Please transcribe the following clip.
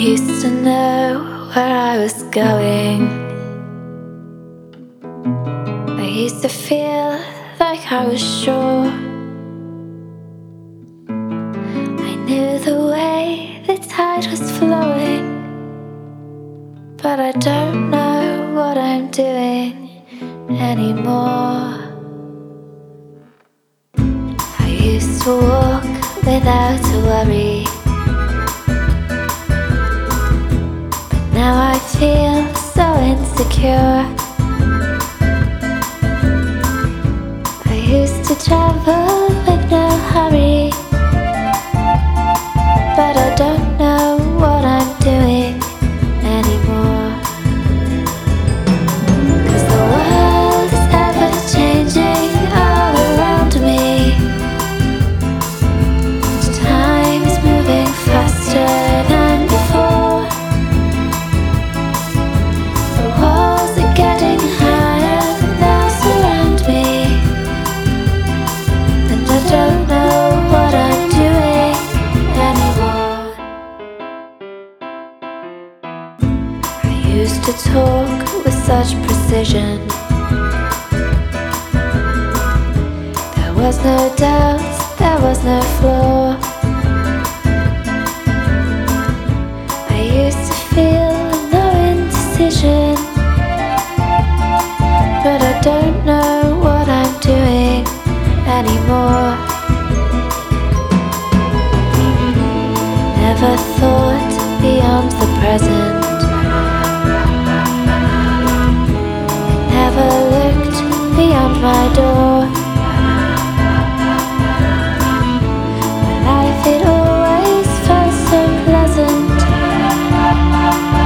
used to know where I was going. I used to feel like I was sure. I knew the way the tide was flowing, but I don't know what I'm doing anymore. I used to walk without a worry, now I feel so insecure. I used to travel with no hurry, but I don't know what I'm doing anymore. 'Cause the world is ever changing all around me. Time is moving faster than before. The walls are getting higher and they'll surround me, and I don't know what I'm doing anymore. I used to talk with such precision. There was no doubt, there was no flaw. I used to feel no indecision, but I don't know what I'm doing anymore. Never thought beyond the present, never looked beyond my door. My life, it always felt so pleasant,